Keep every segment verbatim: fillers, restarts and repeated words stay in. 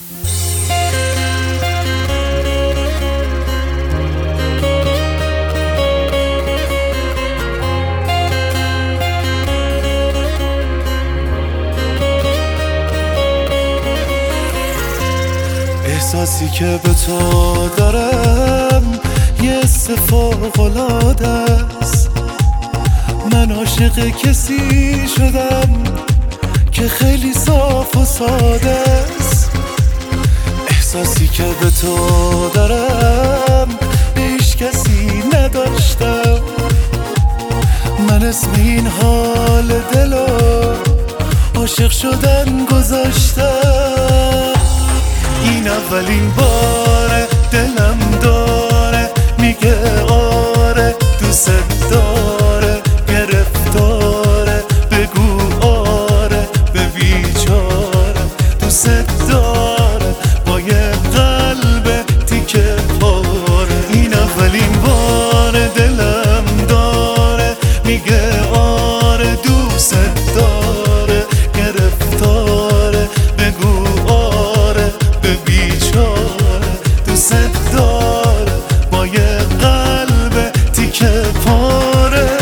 احساسی که به تو دارم یه حس فوق‌العاده است. من عاشق کسی شدم که خیلی صاف و ساده است. احساسی که به تو دارم هیچ کسی نداشتم. من اسم این حال دلو عاشق شدن گذاشتم. این اولین باره دلم داره میگه آره دوست داره، گرفتاره بگو آره به بیچاره دوست داره با یه قلب تیکه پاره. این اولین باره دلم داره میگه آره دوست داره، گرفتاره بگو آره به بیچاره دوست داره با یه قلب تیکه پاره.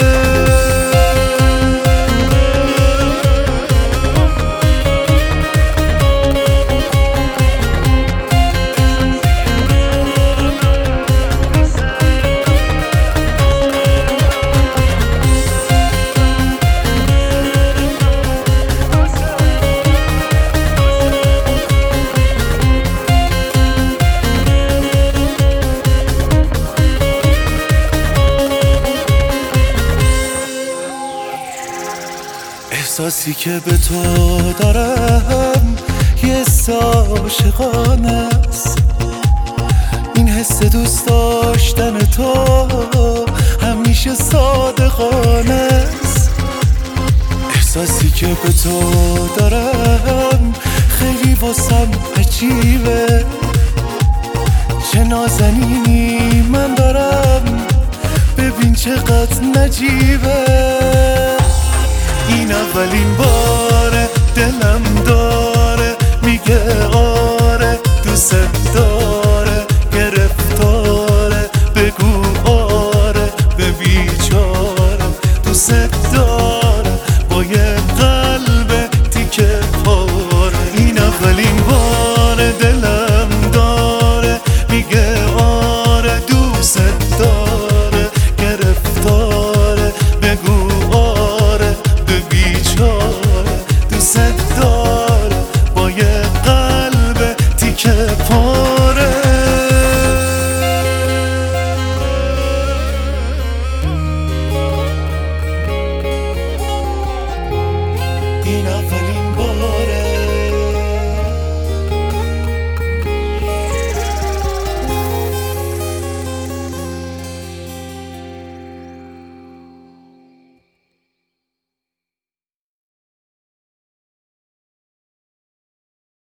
احساسی که به تو دارم یه حس عاشقانه است. این حس دوست داشتن تو همیشه صادقانه است. احساسی که به تو دارم خیلی واسم عجیبه. چه نازنینی من دارم ببین چقدر نجیبه. این اولین بار